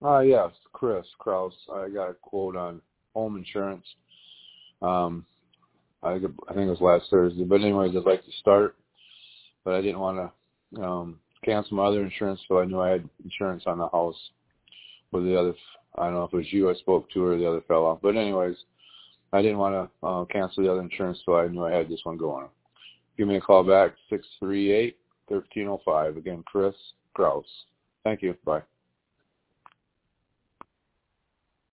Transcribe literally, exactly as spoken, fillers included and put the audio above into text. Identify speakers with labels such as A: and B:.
A: Uh, yes, Chris Kraus. I got a quote on home insurance. Um, I, think it- I think it was last Thursday. But anyways, I'd like to start, but I didn't want to um, cancel my other insurance, so I knew I had insurance on the house with the other. I don't know if it was you I spoke to or the other fellow. But anyways, I didn't want to uh, cancel the other insurance, so I knew I had this one going. Give me a call back, six three eight, one three zero five. Again, Chris Kraus. Thank you. Bye.